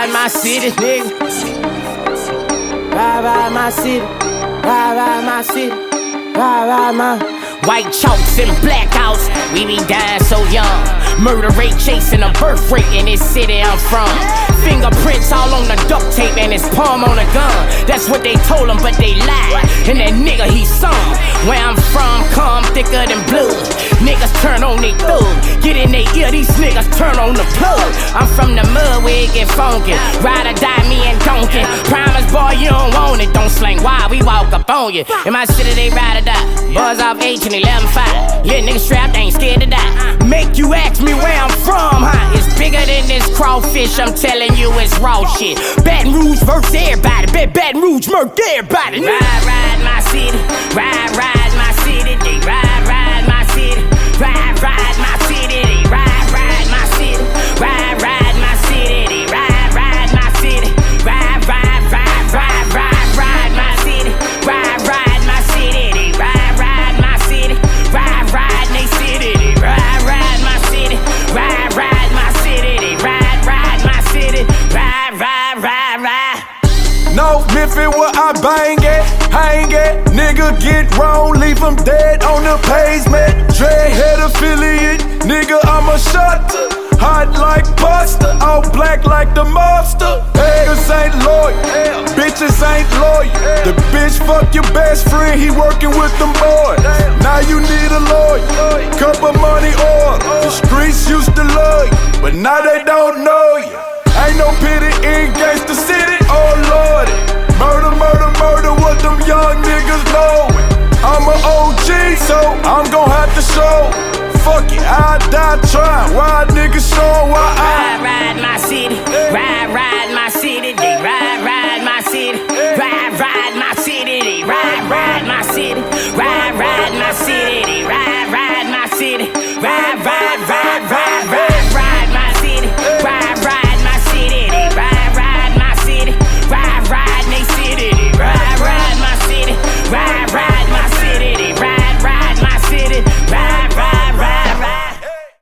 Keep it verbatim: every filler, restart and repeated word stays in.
ride my city, nigga. Ride, ride my city. Ride, ride my city. Ride, ride my. White chalks and blackouts, we be dying so young. Murder rate chasing a birth rate in this city I'm from. Fingerprints all on the duct tape and his palm on a gun. That's what they told him, but they lied. And that nigga he sung. Where I'm from, come thicker than blood. Niggas turn on they thug. Get in they ear, these niggas turn on the plug. I'm from the mud where it get funky. Ride or die, me and donkey. Promise, boy, you don't want it. Don't slang wild, we walk up on you. In my city, they ride or die. Buzz off H and eleven five. Little nigga strapped, ain't scared to die. Make you ask me where I'm from, huh? It's bigger than this crawfish, I'm telling you it's raw shit. Baton Rouge versus everybody. Bet Baton Rouge murk everybody. Ride, ride my city. Ride, ride my city. They ride, ride my city. Ride, ride my city. They ride, ride my city. Ride, ride my city. They ride, ride my city. Ride, ride, ride, ride, ride, ride my city. Ride, ride my city. They ride, ride my city. Ride, ride they city. They ride, ride my city. Ride, ride my city. They ride, ride my city. Ride, ride, ride, ride. North Memphis where I bang it, hang it. Nigga get wrong, leave him dead on the pavement. Dreadhead affiliate, nigga I'm a shutter. Hot like pasta, all black like the mobster. Niggas ain't loyal, bitches ain't loyal. The bitch fuck your best friend, he working with them boys. Now you need a lawyer, cup of money oil. The streets used to love you, but now they don't know you. Ain't no pity in gangsta city, oh lordy. Murder, murder, murder, what them young niggas know. I'm an O G, so I'm gon' have to show. Fuck it, I die trying. Why niggas show why I ride, ride my city. Ride, ride my city. They